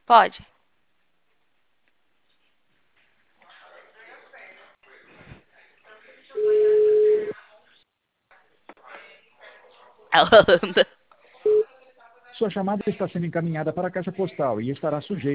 Pode. Ela anda. Sua chamada está sendo encaminhada para a caixa postal e estará sujeita